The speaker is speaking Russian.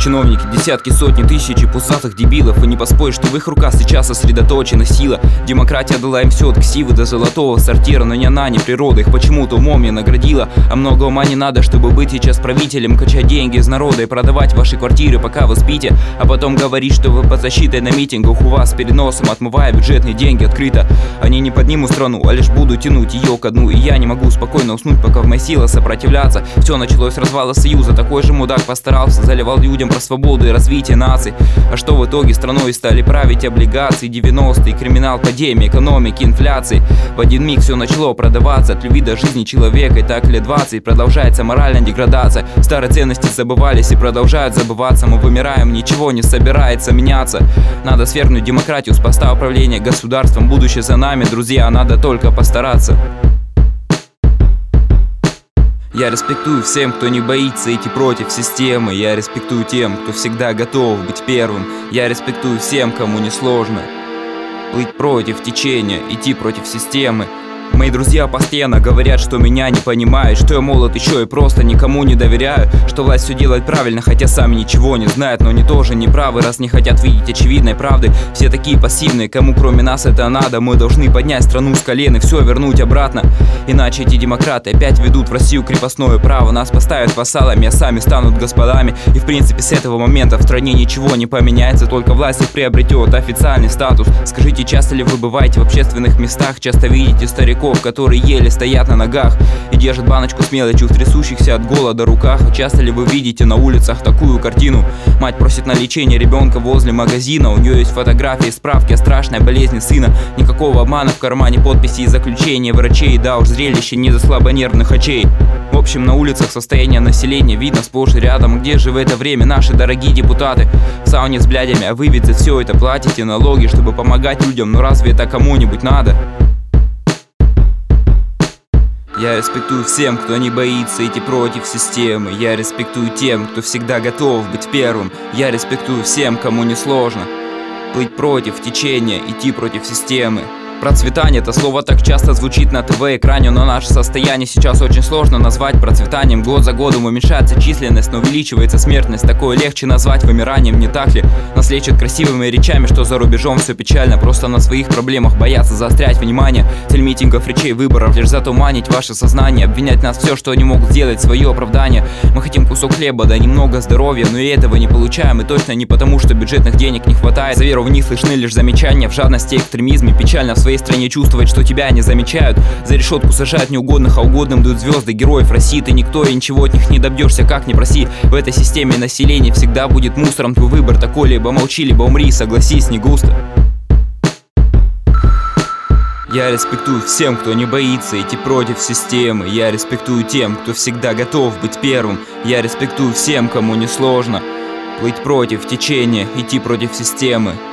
чиновники, десятки, сотни, тысячи пузатых дебилов. И не поспоришь, что в их руках сейчас сосредоточена сила. Демократия дала им все от ксивы до золотого сортира. Но не она, не природа их почему-то умом не наградила. А много ума не надо, чтобы быть сейчас правителем, качать деньги из народа и продавать ваши квартиры, пока вы спите. А потом говорить, что вы под защитой на митингах у вас перед носом, отмывая бюджетные деньги открыто. Они не поднимут страну, а лишь будут тянуть ее ко дну. И я не могу спокойно уснуть, пока в моей силе сопротивляться. Все началось с развала Союза. Такой же мудак постарался, заливал людям про свободу и развитие наций. А что в итоге страной стали править облигации 90-е, криминал, падение экономики, инфляции. В один миг все начало продаваться от любви до жизни человека. И так лет 20 продолжается моральная деградация. Старые ценности забывались и продолжают забываться. Мы вымираем, ничего не собирается меняться. Надо свергнуть демократию с поста управления государством. Будущее за нами, друзья, надо только постараться. Я респектую всем, кто не боится идти против системы. Я респектую тем, кто всегда готов быть первым. Я респектую всем, кому не сложно плыть против течения, идти против системы. Мои друзья постоянно говорят, что меня не понимают, что я молод еще и просто никому не доверяю, что власть все делает правильно, хотя сами ничего не знают. Но они тоже не правы, раз не хотят видеть очевидной правды. Все такие пассивные, кому кроме нас это надо. Мы должны поднять страну с колен и все вернуть обратно. Иначе эти демократы опять ведут в Россию крепостное право. Нас поставят вассалами, а сами станут господами. И в принципе с этого момента в стране ничего не поменяется, только власть их приобретет официальный статус. Скажите, часто ли вы бываете в общественных местах, часто видите стариков, которые еле стоят на ногах и держат баночку с мелочью в трясущихся от голода руках? Часто ли вы видите на улицах такую картину? Мать просит на лечение ребенка возле магазина. У нее есть фотографии, справки о страшной болезни сына. Никакого обмана, в кармане подписи и заключения врачей. Да уж, зрелище не за слабонервных очей. В общем, на улицах состояние населения видно сплошь и рядом. Где же в это время наши дорогие депутаты? В сауне с блядями, а вы ведь за все это платите налоги, чтобы помогать людям. Но разве это кому-нибудь надо? Я респектую всем, кто не боится идти против системы. Я респектую тем, кто всегда готов быть первым. Я респектую всем, кому не сложно плыть против течения, идти против системы. Процветание — это слово так часто звучит на ТВ-экране, но наше состояние сейчас очень сложно назвать процветанием. Год за годом уменьшается численность, но увеличивается смертность. Такое легче назвать вымиранием, не так ли? Нас лечат красивыми речами, что за рубежом все печально. Просто на своих проблемах боятся заострять внимание. Цель митингов, речей, выборов — лишь затуманить ваше сознание, обвинять нас все, что они могут сделать, свое оправдание. Мы хотим кусок хлеба, да немного здоровья, но и этого не получаем. И точно не потому, что бюджетных денег не хватает. За веру в них слышны лишь замечания в жадности и экстремизме. Печально в своей стране чувствовать, что тебя не замечают. За решетку сажают неугодных, а угодным дают звезды героев России. Ты никто и ничего от них не добьешься, как ни проси. В этой системе население всегда будет мусором. Твой выбор такой: либо молчи, либо умри, согласись, не густо. Я респектую всем, кто не боится идти против системы. Я респектую тем, кто всегда готов быть первым. Я респектую всем, кому не сложно плыть против течения, идти против системы.